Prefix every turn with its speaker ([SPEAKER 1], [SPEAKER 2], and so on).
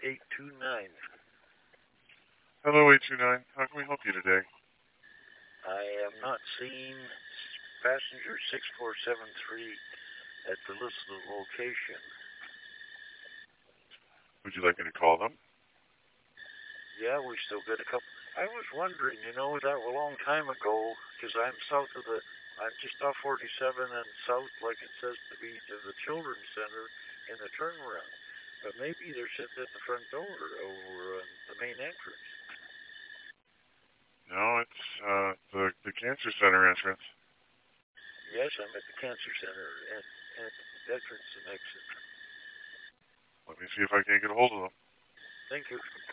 [SPEAKER 1] 829.
[SPEAKER 2] Hello, 829. How can we help you today?
[SPEAKER 1] I am not seeing passenger 6473 at the listed location.
[SPEAKER 2] Would you like me to call them?
[SPEAKER 1] Yeah, we still get a couple. I was wondering, that a long time ago, because I'm just off 47 and south, like it says to be, to the Children's Center in the turnaround. But maybe they're sitting at the front door over the main entrance.
[SPEAKER 2] No, it's the Cancer Center entrance.
[SPEAKER 1] Yes, I'm at the Cancer Center and entrance and exit.
[SPEAKER 2] Let me see if I can get a hold of them.
[SPEAKER 1] Thank you.